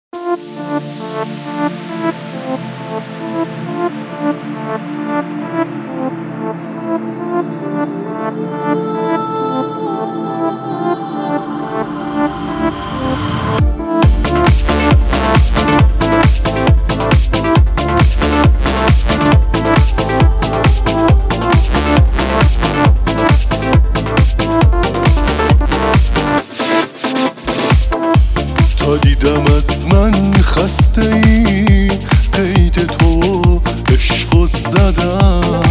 تا دیدم از من خسته ای، قید تو عشقو زدم.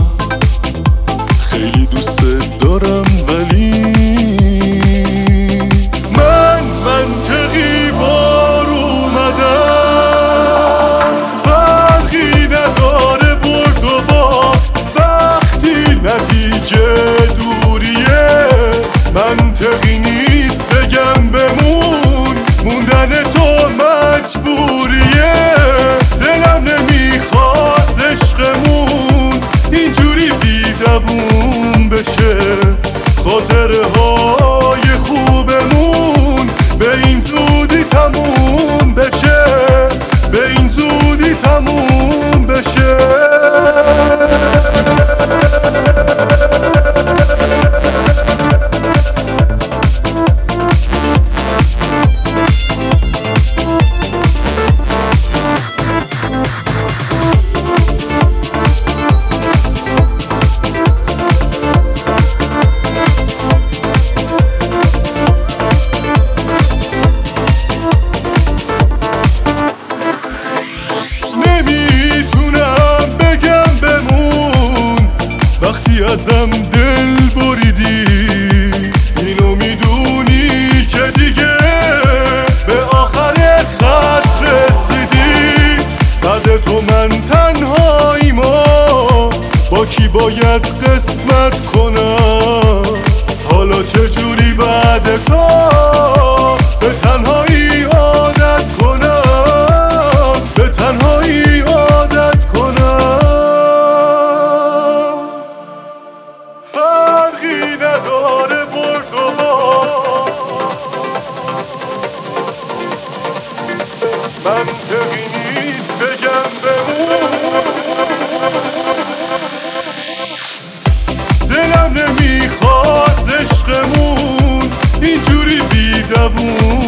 خیلی دوست دارم ولی من منطقی بار اومدم. فرقی نداره برد و باخت وقتی نتیجه دوریه. منطقی نیست بگم بمون، موندن تو مجبوریه. دلم نمیخواست عشقمون اینجوری بیدوون بشه. خاطره های خوبمون به این زودی تموم بشه، به این زودی تموم بشه. ازم دل بریدی، اینو میدونی که دیگه به آخر خط رسیدی. بعد تو من تنهاییم و با کی باید قسمت کنم. حالا چجوری بعد تو به تنهایی عادت کنم، به تنهایی عادت کنم. فرقی نداره برد و باخت، منطقی نیست بگم بمون. دلم نمیخواست عشقمون اینجوری بیدوون